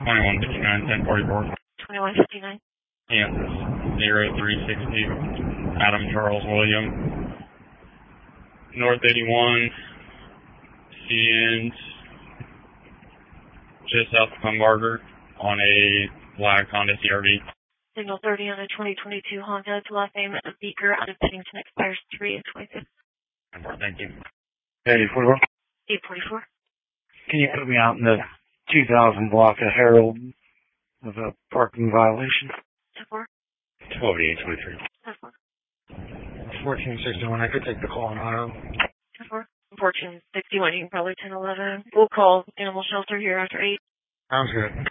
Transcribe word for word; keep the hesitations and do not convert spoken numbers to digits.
twenty-one fifty-nine, ten forty-four. twenty-one fifty-nine. Yeah, zero three sixty. Adam Charles William. North eighty-one. And just south of Humbarger on a black Honda C R V. Signal thirty on a twenty twenty-two Honda to last name of Beaker out of Pennington expires three of twenty-six. Thank you. eight forty-four. eight forty-four. Can you put me out in the two thousand block of Harold with a parking violation? ten four. twelve eighty-eight twenty-three. ten four. fourteen sixty-one. I could take the call on Ohio. ten four. fourteen sixty-one. You can probably ten eleven. We'll call animal shelter here after eight. Sounds good.